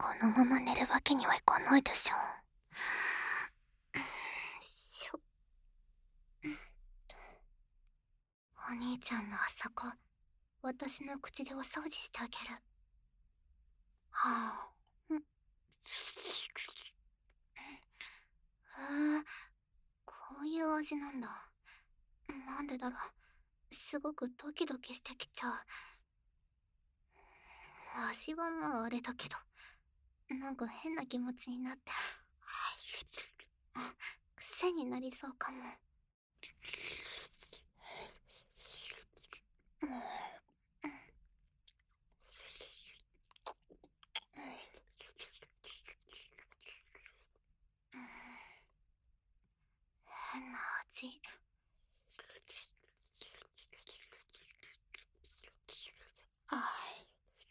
このまま寝るわけにはいかないでしょ。しょ。お兄ちゃんのあそこ、私の口でお掃除してあげる。はあ。へえ、こういう味なんだ。なんでだろう。すごくドキドキしてきちゃう。味はまああれだけど、なんか変な気持ちになって。癖になりそうかも。変な味。あ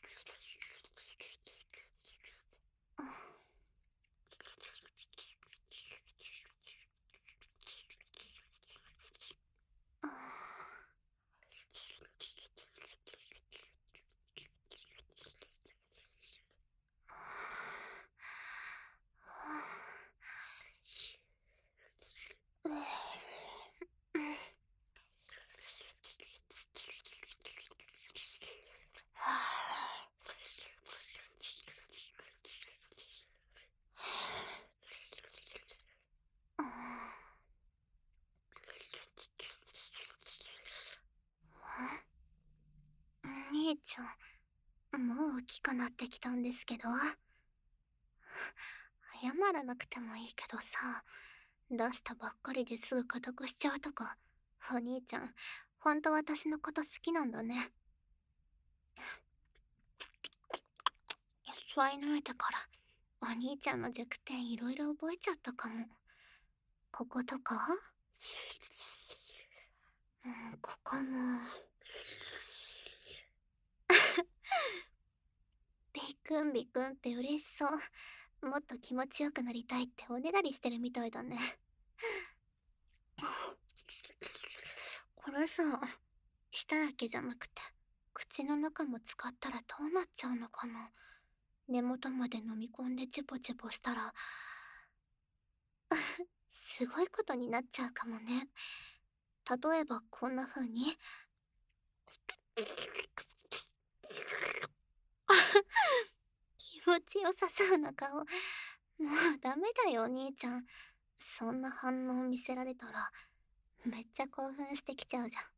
兄ちゃん、もう大きくなってきたんですけど。謝らなくてもいいけどさ、出したばっかりですぐ固くしちゃうとか、お兄ちゃん、ほんと私のこと好きなんだね。そういないだから、お兄ちゃんの弱点いろいろ覚えちゃったかも。こことか、ここも。ビクンビクンって嬉しそう。もっと気持ちよくなりたいっておねだりしてるみたいだね。これさ、舌だけじゃなくて、口の中も使ったらどうなっちゃうのかな。根元まで飲み込んでチュポチュポしたら、すごいことになっちゃうかもね。例えばこんな風に。気持ちよさそうな顔。もうダメだよお兄ちゃん。そんな反応見せられたら、めっちゃ興奮してきちゃうじゃん。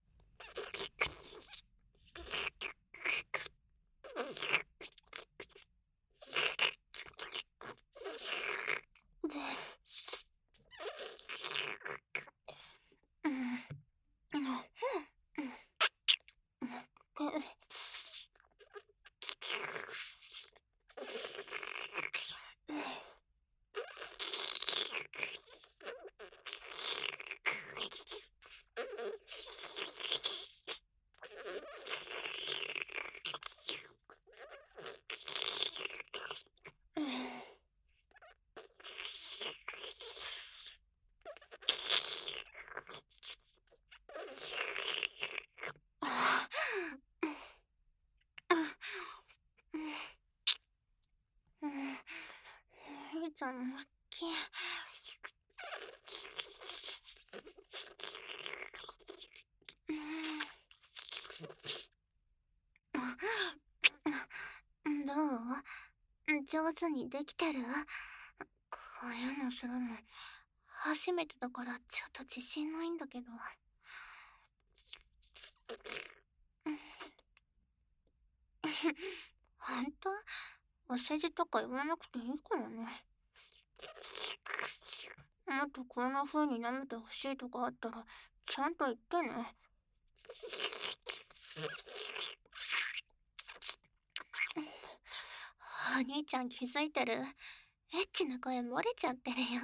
うん。兄ちゃんのき。どう？上手にできてる？こういうのするの初めてだからちょっと自信ないんだけど。ほんと？お世辞とか言わなくていいからね。もっとこんな風に舐めてほしいとかあったらちゃんと言ってね。お兄ちゃん気づいてる？エッチな声漏れちゃってるよ。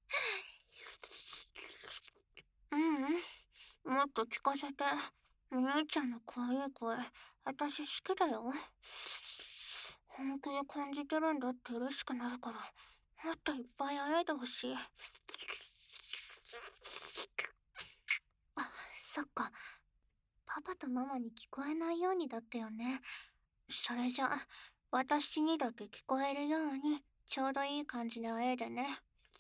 もっと聞かせて。お兄ちゃんの可愛い声、私好きだよ。本気で感じてるんだって嬉しくなるから、もっといっぱい会えてほしい。あ、そっか。パパとママに聞こえないようにだったよね。それじゃ、 私にだけ聞こえるように、ちょうどいい感じであえいでね。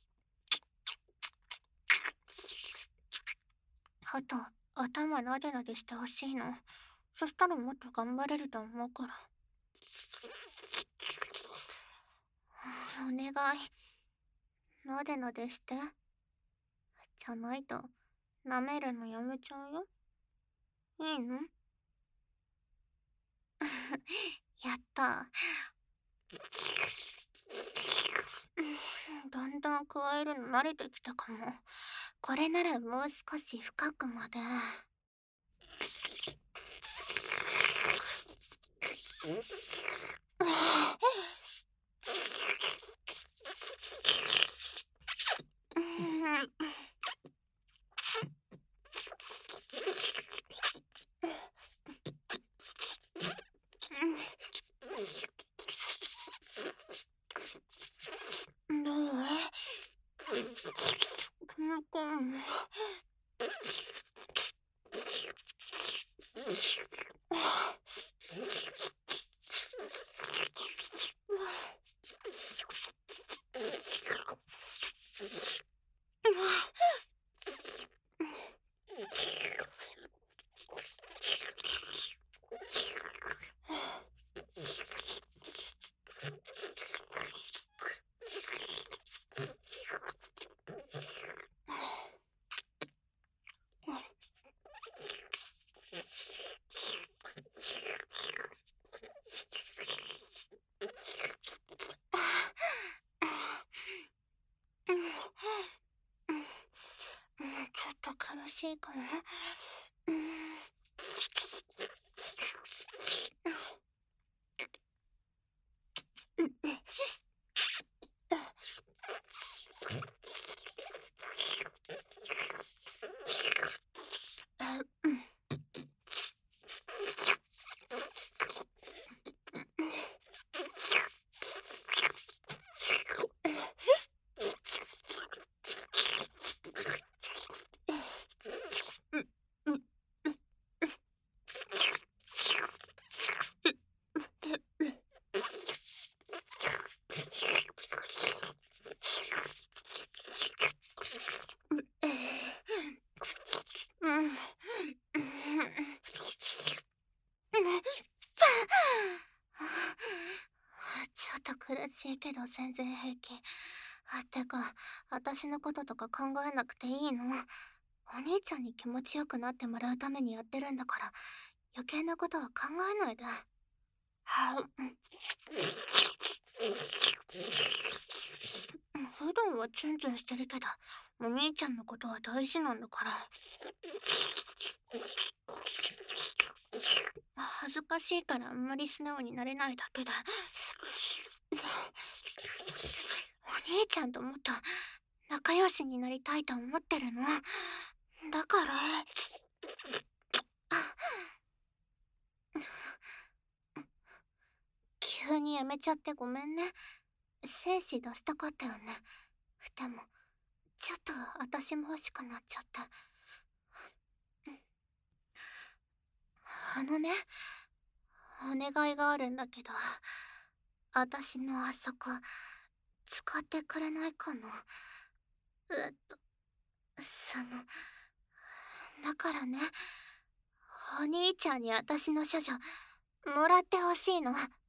あと、頭なでなでしてほしいの。そしたらもっと頑張れると思うから。お願い。なでなでして。じゃないと、舐めるのやめちゃうよ。いいの？やった。だんだん加えるの慣れてきたかも。これならもう少し深くまで。どう？この子。ちょっと苦しいかも。ちょっと苦しいけど全然平気。てか、私のこととか考えなくていいの？お兄ちゃんに気持ちよくなってもらうためにやってるんだから、余計なことは考えないで。普段はツンツンしてるけど、お兄ちゃんのことは大事なんだから。恥ずかしいからあんまり素直になれないだけで。お兄ちゃんともっと仲良しになりたいと思ってるの。だから。急にやめちゃってごめんね。精子出したかったよね。でも、ちょっと私も欲しくなっちゃった。あのね、お願いがあるんだけど、私のあそこ、使ってくれないかな。えっと、その、だからね、お兄ちゃんに私の処女、もらってほしいの。